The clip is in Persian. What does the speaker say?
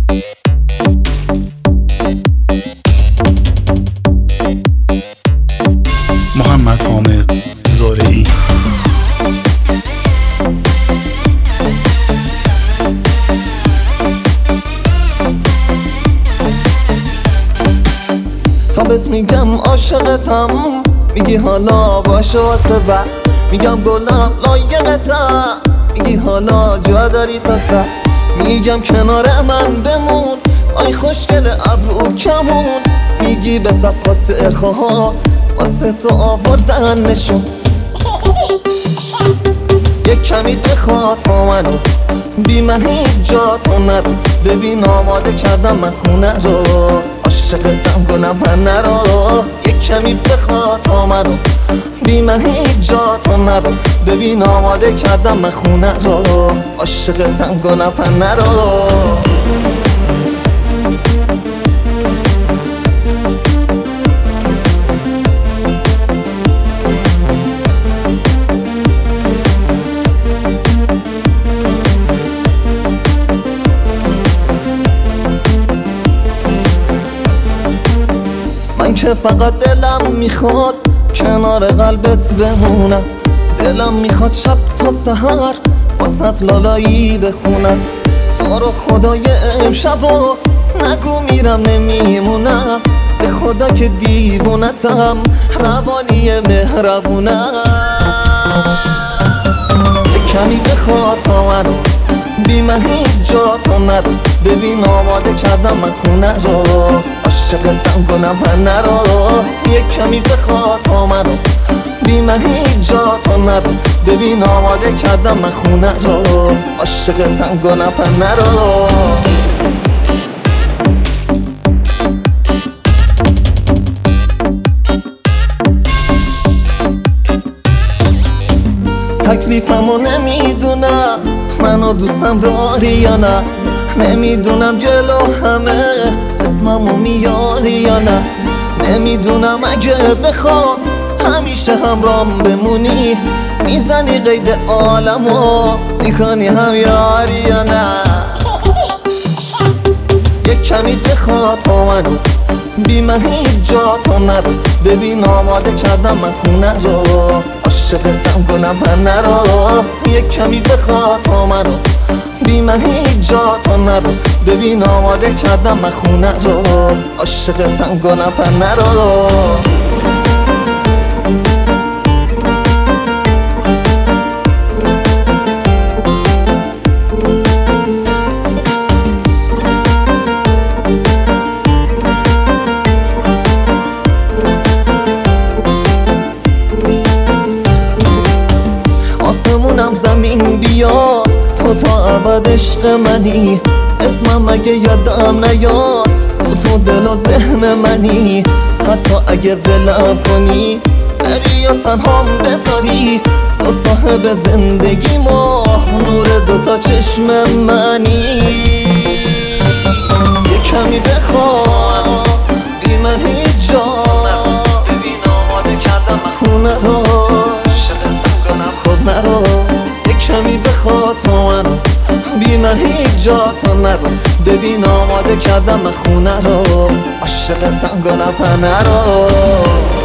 محمد حامد زارعی. تا بهت میگم عاشقتم، میگی حالا باشه واسه بعد. میگم گلم لایقتم، میگی حالا جا داری تا سر. میگم کنار من بمون، آی خوشگل ابرو کمون. میگی به صفحات ارخاها واسه تو آوردن نشون. یک کمی بخواد تا منو، بی من هیچ جا تو نرو. ببین آماده کردم من خونه رو، عاشقتم گلم من نرو. یک کمی بخواد تا منو، بی من هیچ جا تو نرو. ببین آماده کردم من خونه رو، عاشقتم گلم من نرو. من که فقط دلم میخواد کنار قلبت بمونم. دلم میخواد شب تا سحر واسط لالایی بخونم. تو رو خدای امشبا نگو میرم نمیمونم. به خدا که دیوونتم، روانی مهربونم. کمی بخواد تا منو، بی من هیچ جا تو نرو. ببین آماده کردم من خونه رو، عاشقتم گلم من نرو. یک کمی بخواد تا منو، بی من هیچ جا تو نرو. ببین آماده کردم من خونه رو، عاشقتم گلم من نرو. تکلیفمو نمیدونم، منو دوستم داری یا نه. نمیدونم جلو همه اسممو میاری یا نه. نمیدونم اگه بخوام همیشه همرام بمونی، میزنی قید عالمو، میکنی هم یاری یا نه. یک کمی بخواد تا منو، بی من هیچ جا تو نرو. ببین آماده کردم من خونه رو، عاشقتم گلم من نرو. یک کمی بخواد تا منو، بی من هیچ جا تو نرو. ببین آماده کردم من خونه رو، عاشقتم گلم من نرو. آسمونم زمین بیا، تو تا ابد عشق منی. اسمم مگه یادم نیاد، تو دل و ذهن منی. حتی اگه ولم کنی بری یا تنهام بذاری، تو صاحب زندگیمو، نور دوتا چشم منی. یه کمی بخواد بی من هیچ جا، ببین آماده کردم من خونه رو، عاشقتم گلم خود نرو. یک کمی بخواد تا منو، بی من هیچ جا تو نرو. ببین آماده کردم من خونه رو، عاشقتم گلم من نرو.